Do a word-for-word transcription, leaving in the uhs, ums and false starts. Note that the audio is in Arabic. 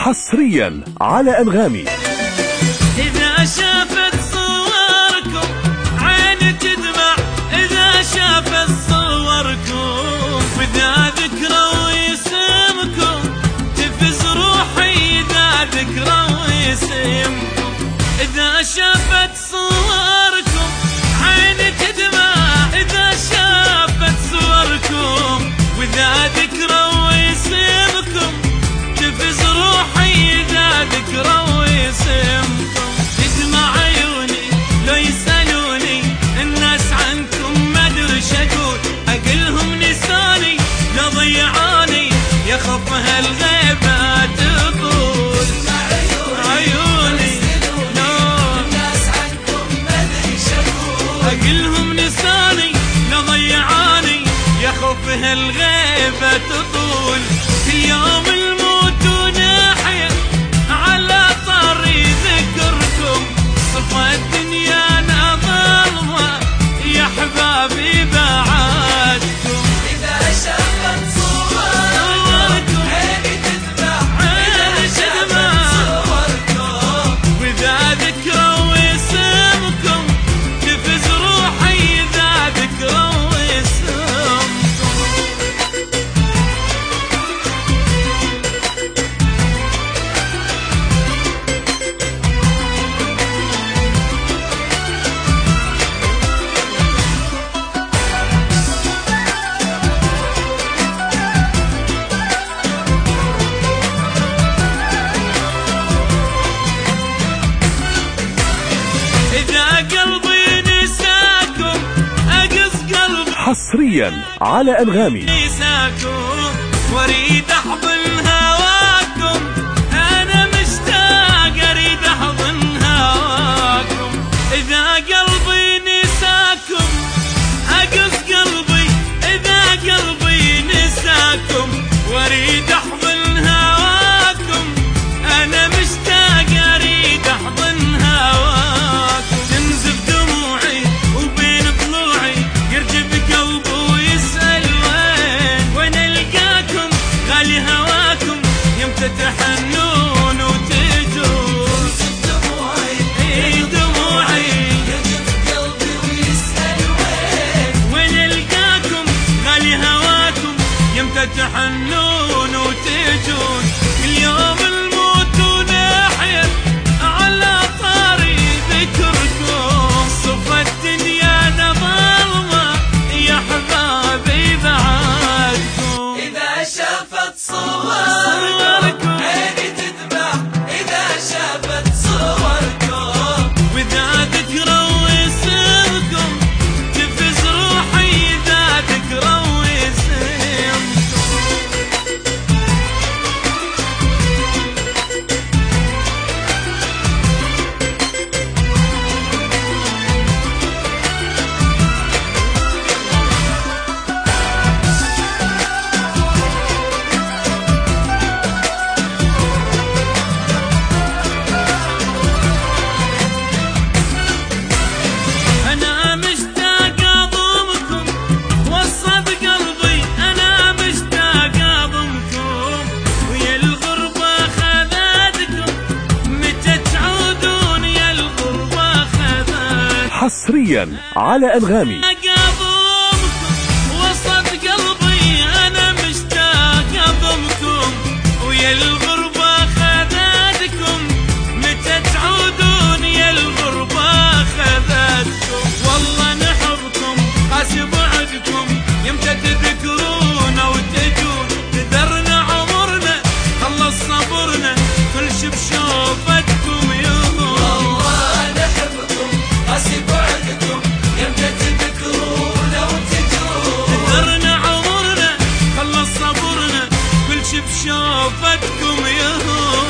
حصريا على أنغامي. إذا شافت صوركم عين تدمع، إذا شافت صوركم وإذا ذكروا اسمكم تفز روحي، إذا ذكروا اسمكم. إذا شافت صوركم عين تدمع، إذا شافت صوركم وإذا ذكروا اسمكم تفز روحي، إذا ذكروا اسمكم. تدمع عيوني لو يسألوني الناس عنكم ما أدري شقول، أقلهم نساني لو ضيعاني يخف هالغيبة تطول. عيوني لو الناس عنكم ما أدري شقول، أقلهم نساني لو ضيعاني يخف هالغيبة تطول. في يوم الموت ونحيا على طريق ذكركم، صفى الدنيا أنا ظلمة يا حبابي بعدكم. إذا شافت صوركم عيني تدمع، إذا شافت صوركم وإذا ذكروا اسمكم تفز روحي، إذا ذكروا اسمكم. قلبي نساكم أقص قلبي حصريا على أنغامي. نساكم واريد أحضن هواكم، أنا مشتاق أريد أحضن هواكم. إذا قلبي نساكم أقص قلبي، إذا قلبي نساكم واريد أحضن هواكم، أنا مشتاق أريد أحضن هواكم. تحنون وتجون دموعي، اي دموعي يجف قلبي ويسأل وين وين القاكم، غالي هواكم يمتى تحنون وتجون. اليوم الموت ونحيا على طاري ذكركم، صفى الدنيا أنا ظلمة يا حبابي بعدكم. إذا شافت صوركم عيني تدمع، إذا شافت صوركم وإذا ذكروا اسمكم تفز روحي، إذا ذكروا اسمكم. حصريا على أنغامي. وسط قلبي أنا مشتاق أضمكم، ويا الغربة خذتكم متى تعودون، يا الغربة خذتكم. والله نحبكم قاسي بعدكم يمتى تذكرون وتجون. تذرنا عمرنا خلص صبرنا كل شي بشوفتكم يهون. والله نحبكم قاسي بعدكم يمتى تذكرون وتجون. تذرنا عمرنا خلص صبرنا كل شي بشوفتكم يهون.